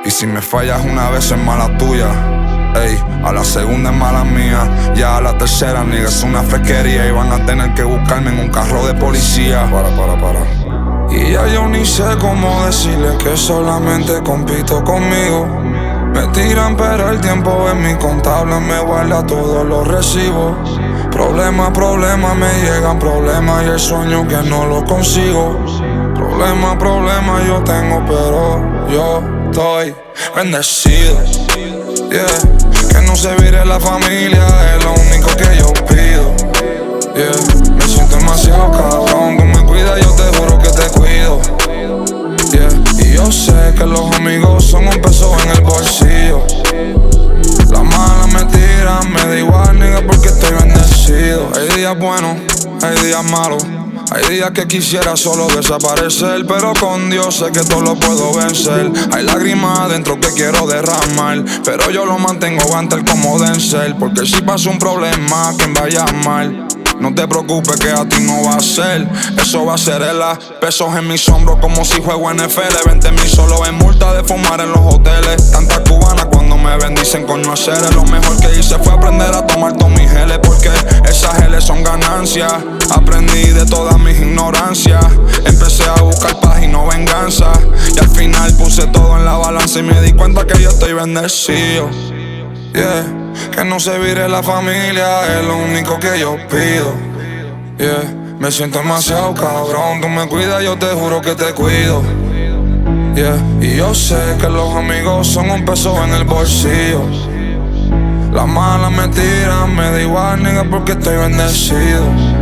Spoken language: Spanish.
Y si me fallas una vez es mala tuya. Ey, a la segunda es mala mía. Ya a la tercera, nigga, es una fresquería. Y van a tener que buscarme en un carro de policía. Para. Y ya yo ni sé cómo decirles que solamente compito conmigo. Me tiran pero el tiempo en mi contable me guarda todos los recibos. Problemas me llegan problemas y el sueño que no lo consigo. Problemas yo tengo pero yo estoy bendecido. Yeah, que no se vire la familia es lo único que yo pido. Yeah, me siento demasiado cabrón, tú me cuidas, yo te juro que te cuido. Yeah, y yo sé que los amigos son un peso en el bolsillo. Las malas me tiran, me da igual, nigga, porque estoy bendecido. Hay días buenos, hay días malos. Hay días que quisiera solo desaparecer, pero con Dios sé que todo lo puedo vencer. Hay lágrimas adentro que quiero derramar, pero yo lo mantengo aguantar como Denzel. Porque si pasa un problema, quien vaya mal, no te preocupes que a ti no va a ser. Eso va a ser pesos en mis hombros como si juego NFL. 20,000 solo en multa de fumar en los hoteles. Tantas cubanas cuando me bendicen con no hacer. Lo mejor que hice fue aprender a tomar todos mis geles, porque esas geles son ganancias. Aprendí de todas mis ignorancias. Empecé a buscar paz y no venganza. Y al final puse todo en la balanza y me di cuenta que yo estoy bendecido. Yeah, que no se vire la familia es lo único que yo pido. Yeah, me siento demasiado cabrón, tú me cuidas, yo te juro que te cuido. Yeah, y yo sé que los amigos son un peso en el bolsillo. Las malas me tiran, me da igual, nigga, porque estoy bendecido.